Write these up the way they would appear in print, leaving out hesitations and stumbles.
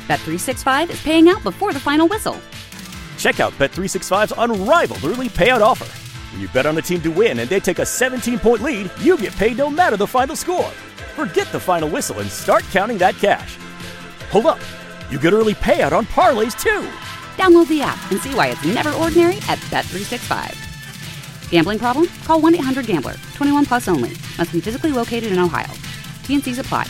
Bet365 is paying out before the final whistle. Check out Bet365's unrivaled early payout offer. When you bet on a team to win and they take a 17-point lead, you get paid no matter the final score. Forget the final whistle and start counting that cash. Hold up. You get early payout on parlays, too. Download the app and see why it's never ordinary at Bet365. Gambling problem? Call 1-800-GAMBLER. 21 plus only. Must be physically located in Ohio. T&Cs apply.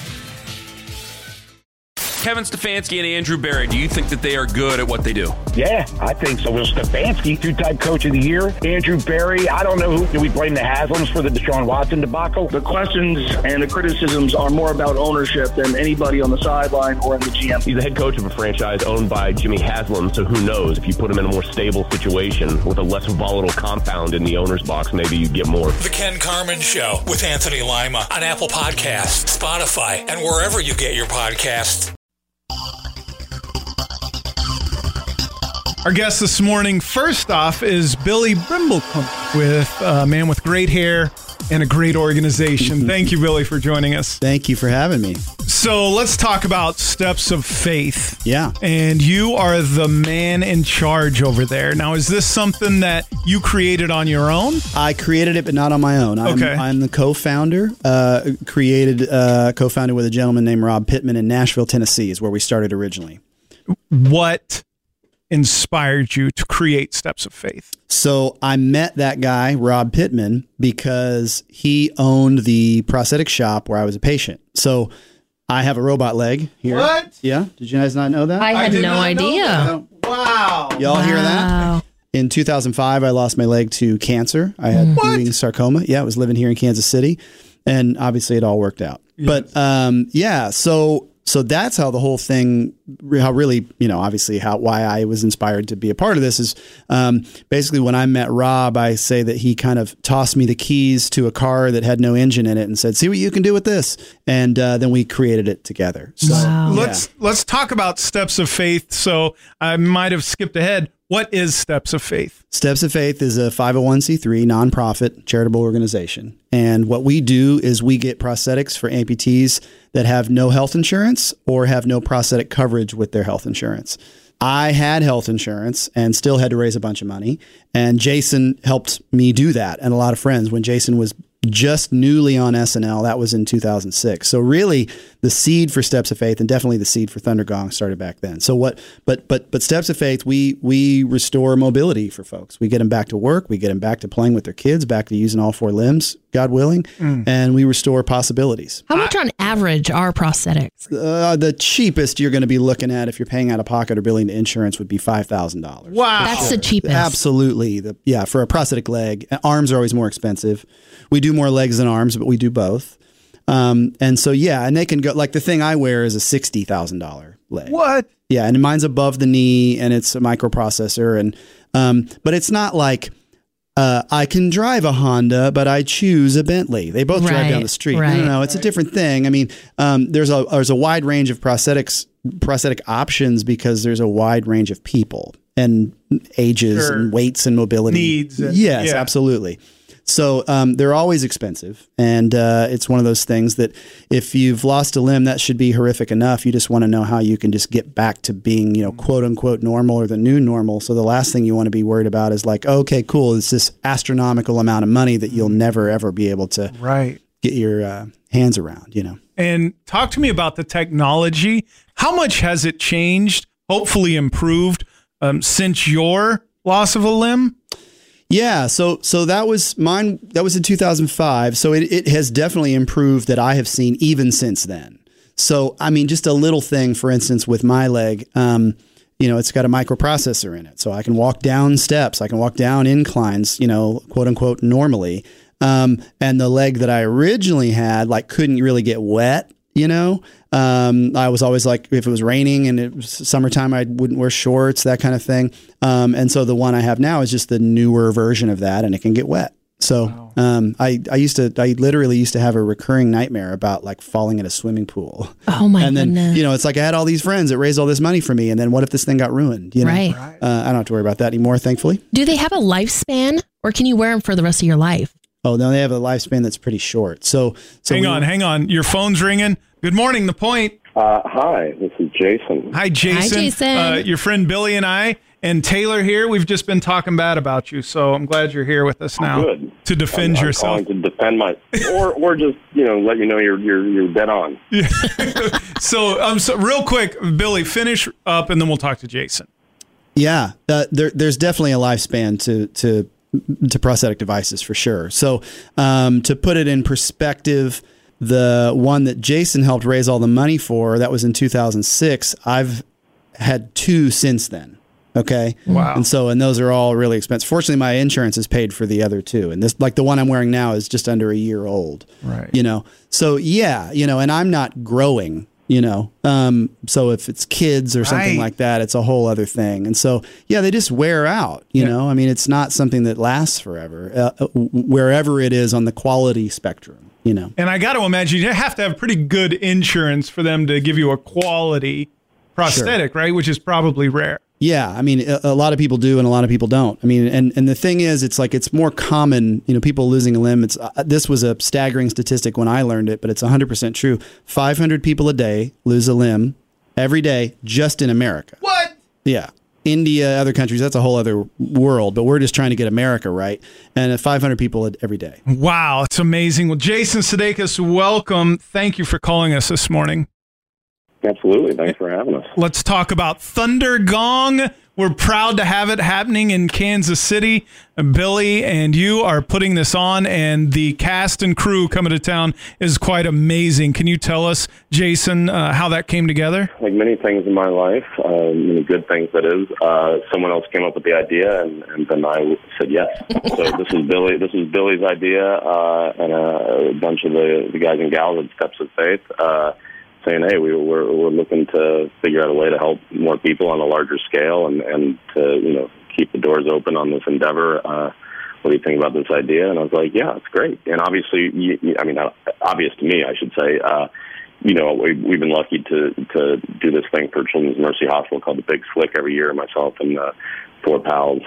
Kevin Stefanski and Andrew Berry, do you think that they are good at what they do? Yeah, I think so. Well, Stefanski, two-time coach of the year. Andrew Berry, I don't know who. Do we blame the Haslams for the Deshaun Watson debacle? The questions and the criticisms are more about ownership than anybody on the sideline or in the GM. He's the head coach of a franchise owned by Jimmy Haslam, so who knows? If you put him in a more stable situation with a less volatile compound in the owner's box, maybe you'd get more. The Ken Carman Show with Anthony Lima on Apple Podcasts, Spotify, and wherever you get your podcasts. Our guest this morning, first off, is Billy Brimblecombe, with a man with great hair and a great organization. Thank you, Billy, for joining us. Thank you for having me. So let's talk about Steps of Faith. Yeah. And you are the man in charge over there. Now, is this something that you created on your own? I created it, but not on my own. I'm the co-founder. Co-founded with a gentleman named Rob Pittman in Nashville, Tennessee, is where we started originally. What inspired you to create Steps of Faith? So I met that guy, Rob Pittman, because he owned the prosthetic shop where I was a patient. So I have a robot leg here. What? Yeah. Did you guys not know that? I had no idea. Wow. Y'all hear that? In 2005, I lost my leg to cancer. I had Ewing sarcoma. Yeah, I was living here in Kansas City. And obviously it all worked out. Yes. But So that's how the whole thing, why I was inspired to be a part of this is basically when I met Rob, I say that he kind of tossed me the keys to a car that had no engine in it and said, see what you can do with this. And then we created it together. So let's talk about Steps of Faith. So I might have skipped ahead. What is Steps of Faith? Steps of Faith is a 501c3 nonprofit charitable organization. And what we do is we get prosthetics for amputees that have no health insurance or have no prosthetic coverage with their health insurance. I had health insurance and still had to raise a bunch of money. And Jason helped me do that. And a lot of friends. When Jason was just newly on SNL, that was in 2006. So really the seed for Steps of Faith and definitely the seed for Thunder Gong started back then. So but Steps of Faith, we restore mobility for folks. We get them back to work. We get them back to playing with their kids, back to using all four limbs, God willing. And we restore possibilities. How much on average are prosthetics? The cheapest you're going to be looking at if you're paying out of pocket or billing to insurance would be $5,000. Wow. That's the cheapest. Absolutely. For a prosthetic leg. Arms are always more expensive. We do more legs than arms, but we do both. And so, and they can go, like the thing I wear is a $60,000 leg. What? Yeah. And mine's above the knee and it's a microprocessor. And, but it's not like, I can drive a Honda, but I choose a Bentley. They both drive down the street. Right. No, it's a different thing. I mean, there's a wide range of prosthetic options because there's a wide range of people and ages and weights and mobility needs. Yes, absolutely. So they're always expensive, and it's one of those things that if you've lost a limb, that should be horrific enough. You just want to know how you can just get back to being, quote unquote normal or the new normal. So the last thing you want to be worried about is like, okay, cool, it's this astronomical amount of money that you'll never ever be able to get your hands around. And talk to me about the technology. How much has it changed? Hopefully improved since your loss of a limb. Yeah, so that was mine. That was in 2005. So it has definitely improved that I have seen even since then. So, I mean, just a little thing, for instance, with my leg, it's got a microprocessor in it. So I can walk down steps. I can walk down inclines, quote unquote, normally. And the leg that I originally had, couldn't really get wet. I was always like, if it was raining and it was summertime, I wouldn't wear shorts, that kind of thing. And so the one I have now is just the newer version of that, and it can get wet. So I literally used to have a recurring nightmare about falling in a swimming pool. Oh my goodness. And then, it's like I had all these friends that raised all this money for me. And then what if this thing got ruined? Right. I don't have to worry about that anymore, thankfully. Do they have a lifespan or can you wear them for the rest of your life? Oh, no, they have a lifespan that's pretty short. So hang on. Your phone's ringing. Good morning, The Point. Hi, this is Jason. Hi, Jason. Hi, Jason. Your friend Billy and I and Taylor here, we've just been talking bad about you, so I'm glad you're here with us now to defend yourself. I'm calling to defend or just let you know you're dead on. Yeah. So real quick, Billy, finish up and then we'll talk to Jason. Yeah, there's definitely a lifespan to prosthetic devices for sure. So to put it in perspective, the one that Jason helped raise all the money for, that was in 2006. I've had 2 since then. Okay. Wow. And those are all really expensive. Fortunately, my insurance has paid for the other 2. And this, like the one I'm wearing now, is just under a year old. Right. So yeah, and I'm not growing, so if it's kids or something like that, it's a whole other thing. And so, yeah, they just wear out, I mean, it's not something that lasts forever, wherever it is on the quality spectrum, And I got to imagine you have to have pretty good insurance for them to give you a quality prosthetic, right? Which is probably rare. Yeah, I mean, a lot of people do and a lot of people don't. I mean, and the thing is, it's more common, people losing a limb. This was a staggering statistic when I learned it, but it's 100% true. 500 people a day lose a limb every day just in America. What? Yeah. India, other countries, that's a whole other world, but we're just trying to get America right. And 500 people every day. Wow, it's amazing. Well, Jason Sudeikis, welcome. Thank you for calling us this morning. Absolutely. Thanks for having us. Let's talk about Thunder Gong. We're proud to have it happening in Kansas City. Billy and you are putting this on, and the cast and crew coming to town is quite amazing. Can you tell us, Jason, how that came together? Like many things in my life, many good things that is, someone else came up with the idea, and then I said yes. So this is Billy. This is Billy's idea, and a bunch of the guys and gals at Steps of Faith. Saying, hey, we're looking to figure out a way to help more people on a larger scale and to, keep the doors open on this endeavor. What do you think about this idea? And I was like, yeah, it's great. And obviously, obvious to me, I should say, we've been lucky to do this thing for Children's Mercy Hospital called the Big Slick every year, myself and 4 pals,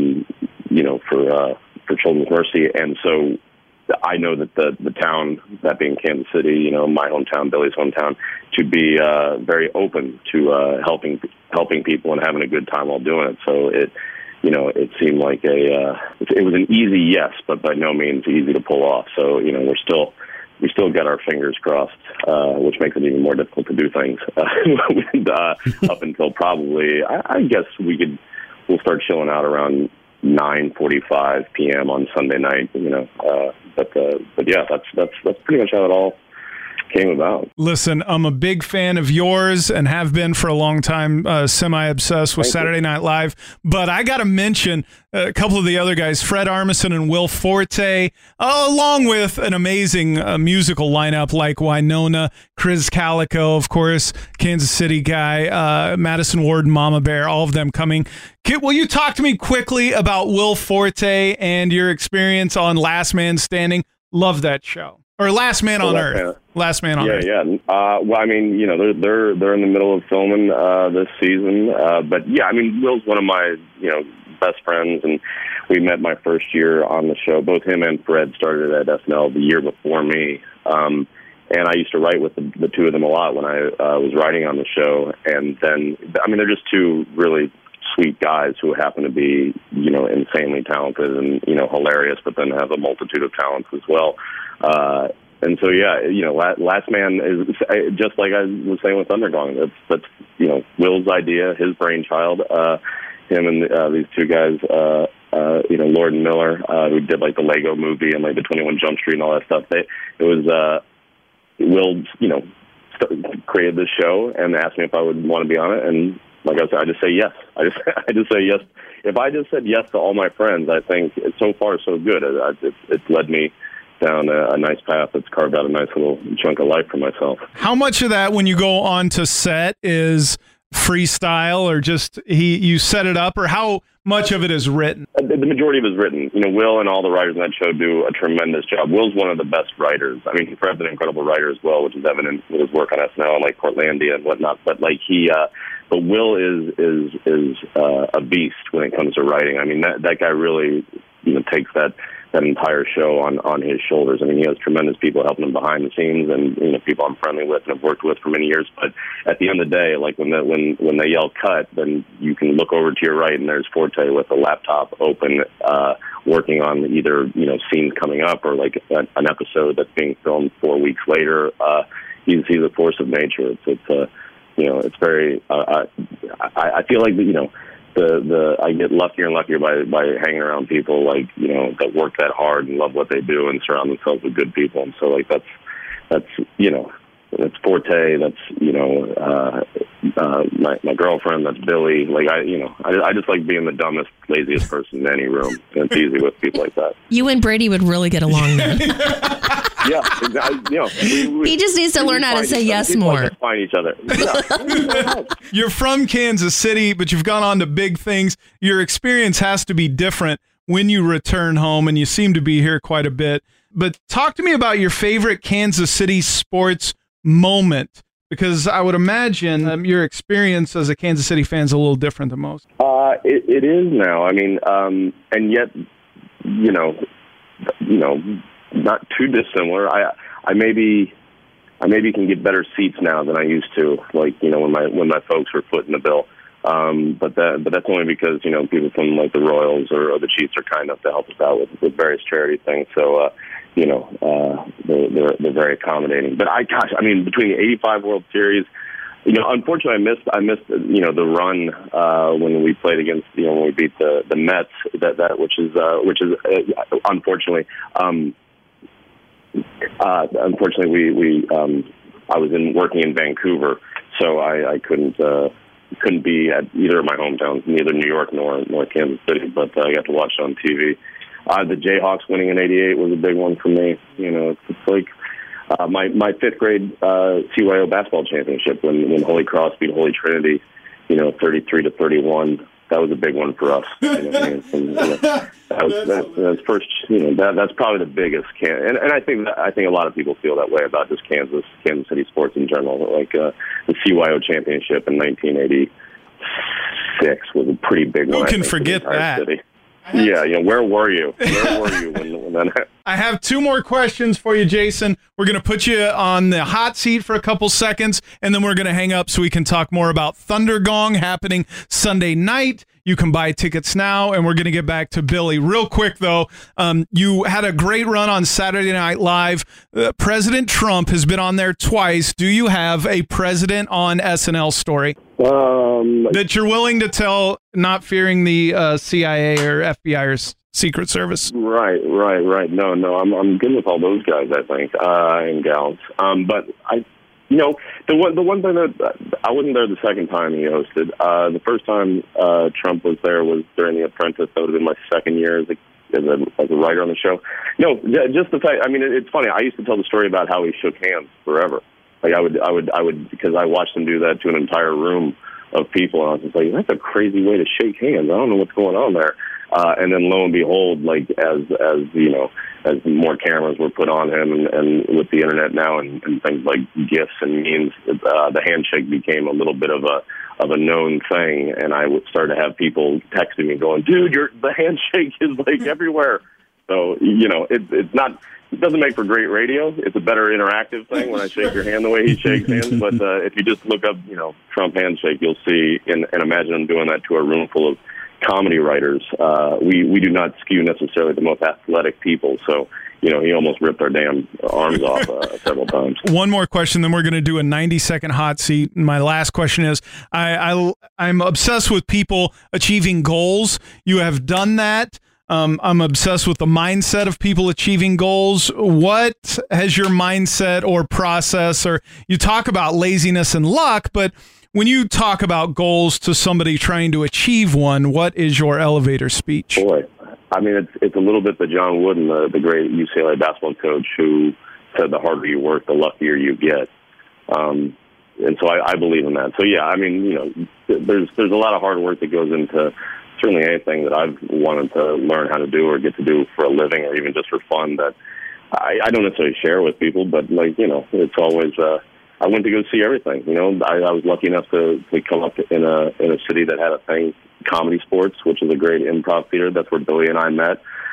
for Children's Mercy. And so I know that the town, that being Kansas City, my hometown, Billy's hometown, to be very open to helping people and having a good time while doing it. So it seemed like it was an easy yes, but by no means easy to pull off. So we still got our fingers crossed, which makes it even more difficult to do things. Up until probably, I guess we'll start chilling out around 9:45 p.m. on Sunday night, but yeah, that's pretty much how it all came about. Listen, I'm a big fan of yours and have been for a long time, semi-obsessed with Saturday Night Live. But I got to mention a couple of the other guys, Fred Armisen and Will Forte, along with an amazing musical lineup like Winona, Chris Calico, of course, Kansas City guy, Madison Ward, Mama Bear, all of them coming. Will you talk to me quickly about Will Forte and your experience on Last Man Standing? Love that show. Or Last Man on Earth. Last Man on Earth. Yeah. Well, I mean, they're in the middle of filming this season. But yeah, I mean, Will's one of my best friends, and we met my first year on the show. Both him and Fred started at SNL the year before me. And I used to write with the two of them a lot when I was writing on the show. And then, I mean, they're just 2 really sweet guys who happen to be, insanely talented and, hilarious, but then have a multitude of talents as well. And so, yeah, Last Man is just like I was saying with Thunder Gong. That's Will's idea, his brainchild. Him and these 2 guys, Lord and Miller, who did like the Lego Movie and like the 21 Jump Street and all that stuff. Will, created this show and asked me if I would want to be on it, and like I said, I just say yes. I just say yes. If I just said yes to all my friends, I think so far so good. It's led me down a nice path that's carved out a nice little chunk of life for myself. How much of that, when you go on to set, is freestyle, or just you set it up, or how much of it is written? The majority of it is written. Will and all the writers on that show do a tremendous job. Will's one of the best writers. I mean, Fred's an incredible writer as well, which is evident with his work on SNL and like Portlandia and whatnot. But like but Will is a beast when it comes to writing. I mean, that guy really takes that that entire show on his shoulders. I mean, he has tremendous people helping him behind the scenes, and people I'm friendly with and have worked with for many years. But at the end of the day, like when they yell cut, then you can look over to your right and there's Forte with a laptop open, working on either scenes coming up or like an episode that's being filmed 4 weeks later. He's a force of nature. It's very. I feel like I get luckier and luckier by hanging around people that work that hard and love what they do and surround themselves with good people. And so that's Forte. That's my girlfriend. That's Billy. I just like being the dumbest, laziest person in any room. And it's easy with people like that. You and Brady would really get along then. Yeah, he just needs to learn how to say yes more. Find each other. Yeah. You're from Kansas City, but you've gone on to big things. Your experience has to be different when you return home, and you seem to be here quite a bit. But talk to me about your favorite Kansas City sports moment, because I would imagine your experience as a Kansas City fan is a little different than most. It is now. I mean, and yet, not too dissimilar. I maybe can get better seats now than I used to. When my folks were footing the bill. But that's only because people from the Royals or the Chiefs are kind enough to help us out with various charity things. So they're very accommodating. But between the '85 World Series, unfortunately I missed the run when we played against when we beat the Mets. Which is unfortunately. Unfortunately, I was working in Vancouver, so I couldn't be at either of my hometowns, neither New York nor Kansas City. But I got to watch it on TV. The Jayhawks winning in '88 was a big one for me. It's like my fifth grade CYO basketball championship when Holy Cross beat Holy Trinity, 33-31. That was a big one for us. That's first. That's probably the biggest. And I think a lot of people feel that way about just Kansas City sports in general. The CYO championship in 1986 was a pretty big one. Who can forget that? City. Yeah, where were you? Where were you when that? I have two more questions for you, Jason. We're going to put you on the hot seat for a couple seconds, and then we're going to hang up so we can talk more about Thundergong happening Sunday night. You can buy tickets now, and we're going to get back to Billy. Real quick, though, you had a great run on Saturday Night Live. President Trump has been on there twice. Do you have a president on SNL story that you're willing to tell, not fearing the CIA or FBI or Secret Service? Right. No, I'm good with all those guys, I think, and gals. But the one thing that I wasn't there the second time he hosted. The first time Trump was there was during The Apprentice. That would have been my second year as a writer on the show. No, just the fact. I mean, it's funny. I used to tell the story about how he shook hands forever. I would because I watched him do that to an entire room of people, and I was just like, that's a crazy way to shake hands. I don't know what's going on there. And then lo and behold, as more cameras were put on him and with the internet now and things like GIFs and memes, the handshake became a little bit of a known thing. And I would start to have people texting me going, dude, the handshake is everywhere. So, it doesn't make for great radio. It's a better interactive thing when I shake your hand the way he shakes hands. But if you just look up, Trump handshake, you'll see, and imagine him doing that to a room full of comedy writers. We do not skew necessarily the most athletic people. So, he almost ripped our damn arms off several times. One more question, then we're going to do a 90-second hot seat. My last question is, I'm obsessed with people achieving goals. You have done that. I'm obsessed with the mindset of people achieving goals. What has your mindset or process, or you talk about laziness and luck, but when you talk about goals to somebody trying to achieve one, what is your elevator speech? Boy, I mean, it's a little bit the John Wooden, the great UCLA basketball coach, who said the harder you work, the luckier you get. And so I believe in that. So, yeah, I mean, there's a lot of hard work that goes into certainly anything that I've wanted to learn how to do or get to do for a living or even just for fun that I don't necessarily share with people, but it's always, I went to go see everything. I was lucky enough to come up in a city that had a thing, Comedy Sports, which is a great improv theater. That's where Billy and I met.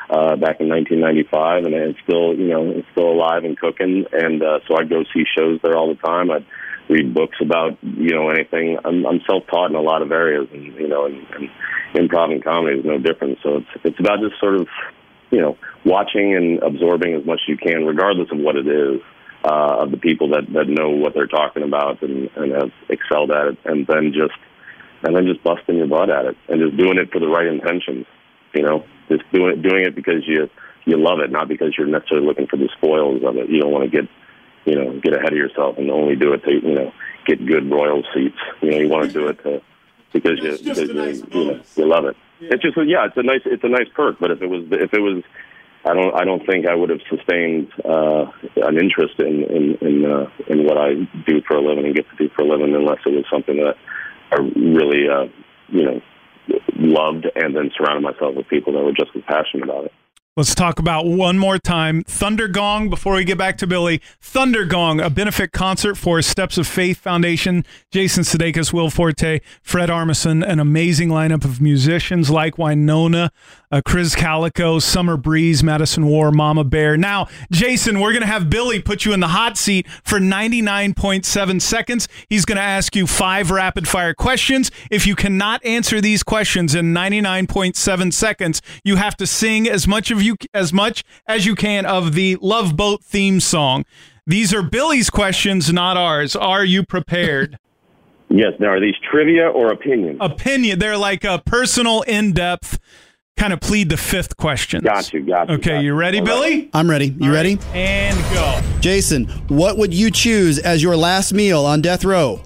back in 1995, and it's still, it's still alive and cooking. And so I go see shows there all the time. I read books about, anything. I'm self-taught in a lot of areas, and and improv and comedy is no different. So it's about just sort of, watching and absorbing as much as you can, regardless of what it is, of the people that know what they're talking about and have excelled at it, and then just busting your butt at it and just doing it for the right intentions. Just doing it because you love it, not because you're necessarily looking for the spoils of it. You don't want to get ahead of yourself and only do it to get good royal seats. You want to do it because you love it. Yeah. It's a nice perk. But if it was, I don't think I would have sustained an interest in what I do for a living and get to do for a living unless it was something that I really loved, and then surrounded myself with people that were just as passionate about it. Let's talk about one more time Thunder Gong before we get back to Billy. Thunder Gong, a benefit concert for Steps of Faith Foundation. Jason Sudeikis, Will Forte, Fred Armisen, an amazing lineup of musicians like Winona, Chris Calico, Summer Breeze, Madison War, Mama Bear. Now, Jason, we're going to have Billy put you in the hot seat for 99.7 seconds. He's going to ask you 5 rapid-fire questions. If you cannot answer these questions in 99.7 seconds, you have to sing as much as you can of the Love Boat theme song. These are Billy's questions, not ours. Are you prepared? Yes. Now, are these trivia or opinion? Opinion. They're like a personal, in-depth, kind of plead the fifth questions. Got you. Okay, you ready, Billy? I'm ready. You ready? And go. Jason, what would you choose as your last meal on death row?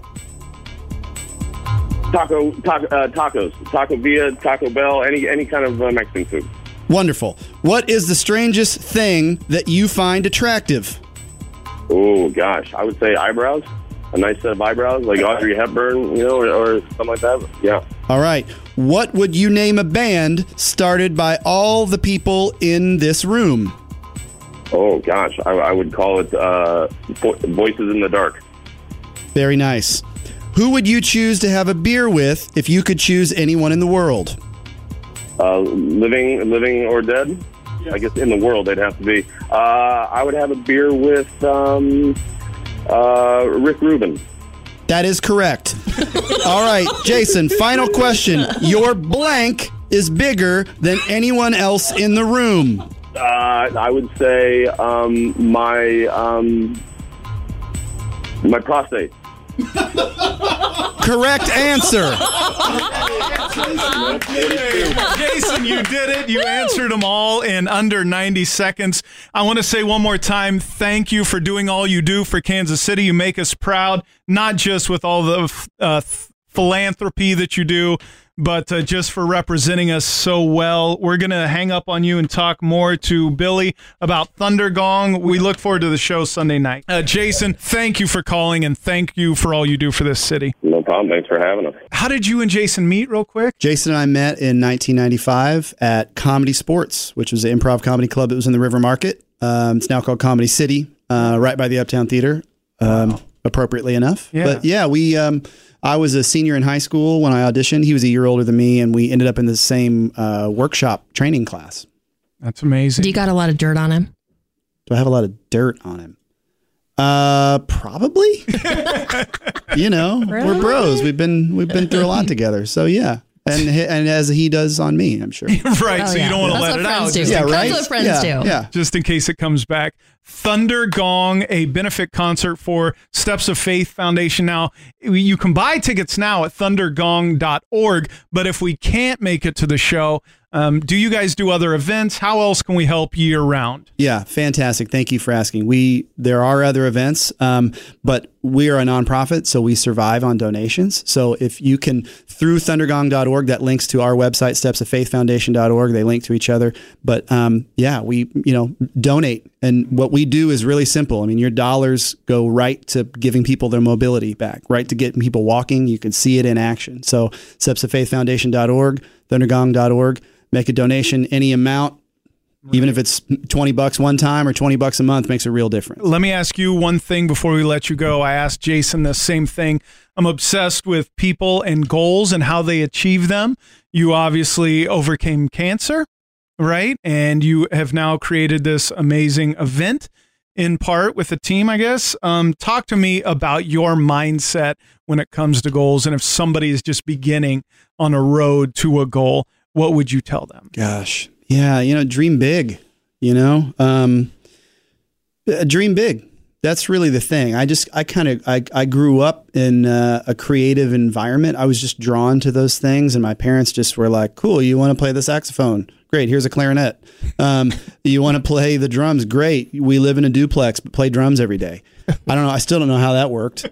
Tacos. Taco Villa, Taco Bell, any kind of Mexican food. Wonderful. What is the strangest thing that you find attractive? Oh, gosh. I would say eyebrows. A nice set of eyebrows, like Audrey Hepburn, or something like that. Yeah. All right. What would you name a band started by all the people in this room? Oh, gosh. I would call it Voices in the Dark. Very nice. Who would you choose to have a beer with if you could choose anyone in the world? Living or dead? Yeah. I guess in the world they'd have to be. I would have a beer with Rick Rubin. That is correct. All right, Jason, final question. Your blank is bigger than anyone else in the room. I would say my prostate. Correct answer. Jason, you did it. You answered them all in under 90 seconds. I want to say one more time, thank you for doing all you do for Kansas City. You make us proud, not just with all the philanthropy that you do, but just for representing us so well. We're going to hang up on you and talk more to Billy about Thunder Gong. We look forward to the show Sunday night. Jason, thank you for calling, and thank you for all you do for this city. No problem. Thanks for having us. How did you and Jason meet real quick? Jason and I met in 1995 at Comedy Sports, which was an improv comedy club that was in the River Market. It's now called Comedy City, right by the Uptown Theater, appropriately enough. Yeah. But yeah, I was a senior in high school when I auditioned. He was a year older than me, and we ended up in the same workshop training class. That's amazing. Do you got a lot of dirt on him? Do I have a lot of dirt on him? Probably. Really? We're bros. We've been through a lot together. So yeah. And as he does on me, I'm sure. Right, so you don't want to let it out. Yeah, right? That's what friends do. Yeah. Just in case it comes back. Thunder Gong, a benefit concert for Steps of Faith Foundation. Now, you can buy tickets now at thundergong.org, but if we can't make it to the show, do you guys do other events? How else can we help year round? Yeah, fantastic. Thank you for asking. There are other events, but we are a nonprofit, so we survive on donations. So if you can, through thundergong.org, that links to our website, stepsoffaithfoundation.org. They link to each other. But we donate. And what we do is really simple. I mean, your dollars go right to giving people their mobility back, right to getting people walking. You can see it in action. So stepsoffaithfoundation.org, thundergong.org. Make a donation, any amount, even if it's $20 one time or $20 a month, makes a real difference. Let me ask you one thing before we let you go. I asked Jason the same thing. I'm obsessed with people and goals and how they achieve them. You obviously overcame cancer. right? And you have now created this amazing event in part with a team, I guess. Talk to me about your mindset when it comes to goals. And if somebody is just beginning on a road to a goal, what would you tell them? Gosh. Yeah. Dream big, dream big. That's really the thing. I grew up in a creative environment. I was just drawn to those things. And my parents just were like, cool, you want to play the saxophone? Great. Here's a clarinet. You want to play the drums? Great. We live in a duplex, but play drums every day. I don't know. I still don't know how that worked.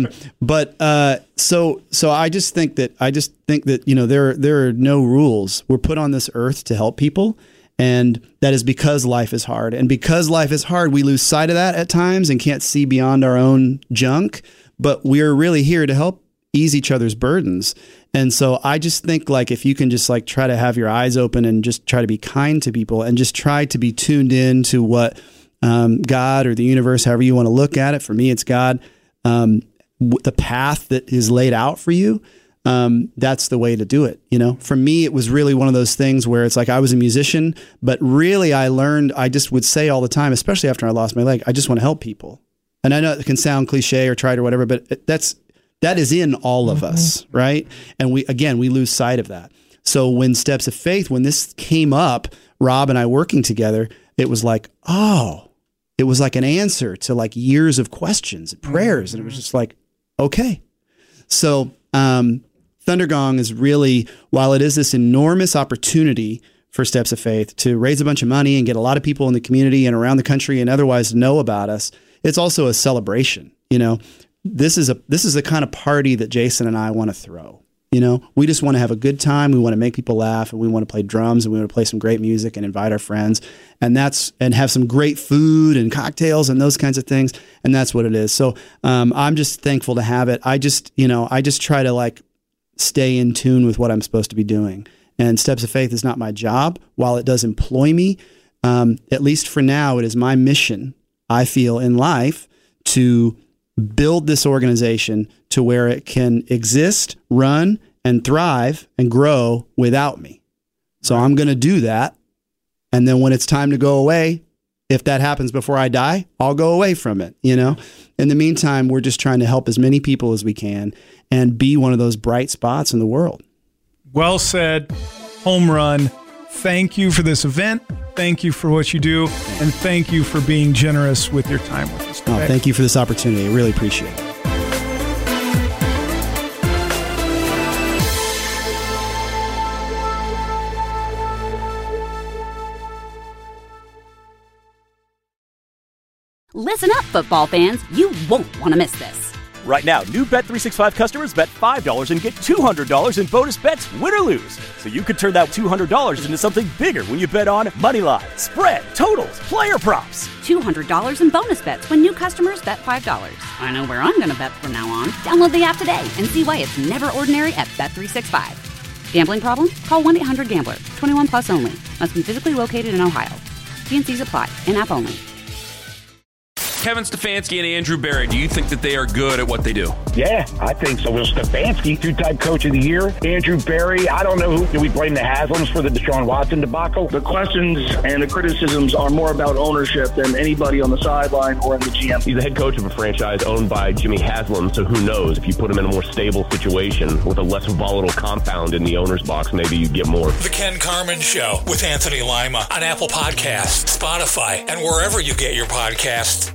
So I just think that, there are no rules. We're put on this earth to help people. And that is because life is hard. And because life is hard, we lose sight of that at times and can't see beyond our own junk. But we're really here to help ease each other's burdens. And so I just think if you can just try to have your eyes open and just try to be kind to people and just try to be tuned in to what God or the universe, however you want to look at it. For me, it's God, the path that is laid out for you. That's the way to do it. For me, it was really one of those things where it's I was a musician, but really I just would say all the time, especially after I lost my leg, I just want to help people. And I know it can sound cliche or trite or whatever, but that is in all of us. Right. And we lose sight of that. So when Steps of Faith, when this came up, Rob and I working together, it was it was an answer to years of questions and prayers. And it was just okay. So, Thundergong is really, while it is this enormous opportunity for Steps of Faith to raise a bunch of money and get a lot of people in the community and around the country and otherwise know about us, it's also a celebration. This is the kind of party that Jason and I want to throw. We just want to have a good time. We want to make people laugh, and we want to play drums, and we want to play some great music and invite our friends, and have some great food and cocktails and those kinds of things. And that's what it is. So I'm just thankful to have it. I just try to stay in tune with what I'm supposed to be doing. And Steps of Faith is not my job. While it does employ me, at least for now, it is my mission, I feel, in life to build this organization to where it can exist, run, and thrive and grow without me. So I'm going to do that. And then when it's time to go away, if that happens before I die, I'll go away from it. In the meantime, we're just trying to help as many people as we can and be one of those bright spots in the world. Well said. Home run. Thank you for this event. Thank you for what you do. And thank you for being generous with your time with us today. Thank you for this opportunity. I really appreciate it. Listen up, football fans. You won't want to miss this. Right now, new Bet365 customers bet $5 and get $200 in bonus bets, win or lose. So you could turn that $200 into something bigger when you bet on money line, spread, totals, player props. $200 in bonus bets when new customers bet $5. I know where I'm going to bet from now on. Download the app today and see why it's never ordinary at Bet365. Gambling problem? Call 1-800-GAMBLER. 21 plus only. Must be physically located in Ohio. T&Cs apply. In-app only. Kevin Stefanski and Andrew Berry, do you think that they are good at what they do? Yeah, I think so. Will Stefanski, two-time coach of the year. Andrew Berry, I don't know who. Do we blame the Haslams for the Deshaun Watson debacle? The questions and the criticisms are more about ownership than anybody on the sideline or in the GM. He's the head coach of a franchise owned by Jimmy Haslam, so who knows? If you put him in a more stable situation with a less volatile compound in the owner's box, maybe you get more. The Ken Carman Show with Anthony Lima on Apple Podcasts, Spotify, and wherever you get your podcasts.